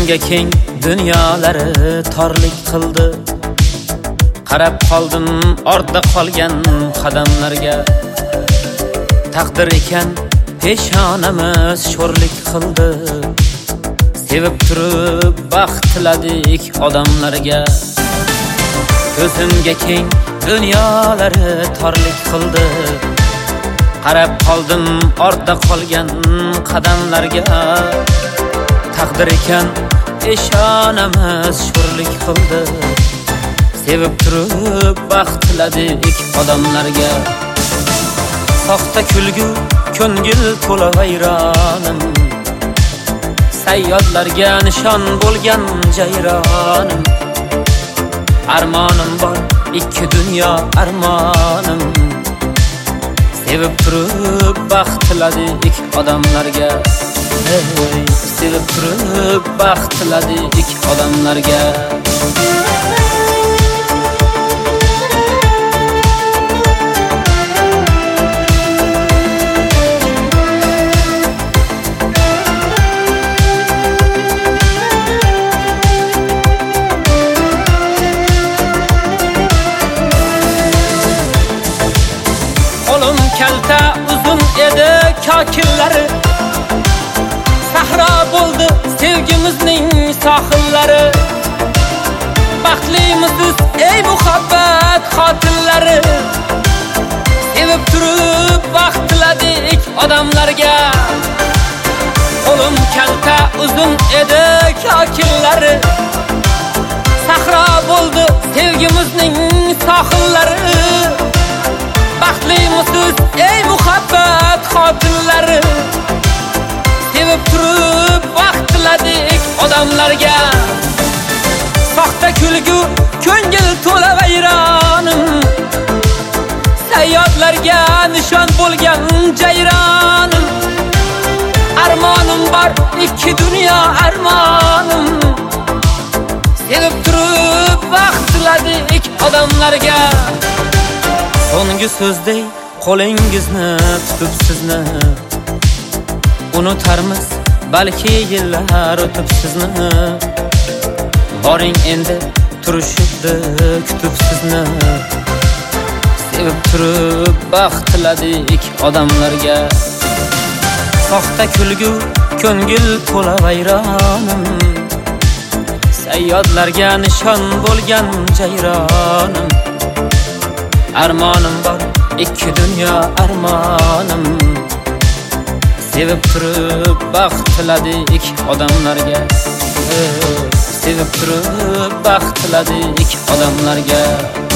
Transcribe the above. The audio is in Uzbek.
Ko'zimga keng dunyolari torlik qildi. Qarab qoldim ortda qolgan qadamlarga. Taqdir ekan peshonamiz sho'rlik qildi. Sevib turib baxt tiladik odamlarga. Ko'zimga keng dunyolari torlik qildi. Qarab qoldim ortda qolgan qadamlarga. Taqdir ekan peshonamiz sho'rlik qildi. Sevib turib baxt tiladik odamlarga. Soxta kulgu ko'ngil to'la vayronim. Sayyodlarga nishon bo'lgan jayronim. Armonim bor ikki dunyo armonim. Sevib turib baxt tiladik odamlarga. Sevib turib baxt tiladik odamlarga. Qo'lim kalta uzun edi kokillari. Sahro bo'ldi sevgimizning sohillari. Baxtlimisiz ey muhabbat qotillari. Sevib turib baxt tiladik odamlarga. Qo'lim kalta uzun edi kokillari. Sahro bo'ldi sevgimizning sohillari. Baxtlimisiz ey muhabbat qotillari. Sevib turib baxt tiladik odamlarga. Soxta kulgu ko'ngil to'la vayronim. Sayyodlarga nishon bo'lgan jayronim. Armonim bor ikki dunyo armonim. Sevib turib baxt tiladik odamlarga. So'nggi so'zdey qo'lingizni tutib sizni unutarmiz balki yillar o'tib sizni. Boring endi turishibdi kutib sizni. Sevib turib baxt tiladik odamlarga. Soxta kulgu ko'ngil to'la vayronim. Sayyodlarga nishon bo'lgan jayronim. Armonim bor ikki dunyo armonim. Sevib turib baxt tiladik odamlarga. Sevib turib baxt tiladik odamlarga.